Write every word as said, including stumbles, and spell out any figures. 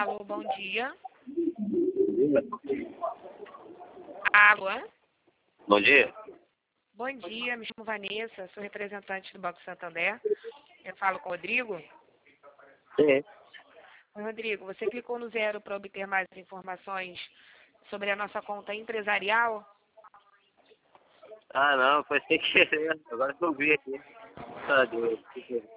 Alô, bom dia. Alô? Bom dia. Bom dia, me chamo Vanessa, sou representante do Banco Santander. Eu falo com o Rodrigo. Sim. Oi, Rodrigo, você clicou no zero para obter mais informações sobre a nossa conta empresarial? Ah, não, foi sem querer. Agora que eu vi aqui. Ah, Deus.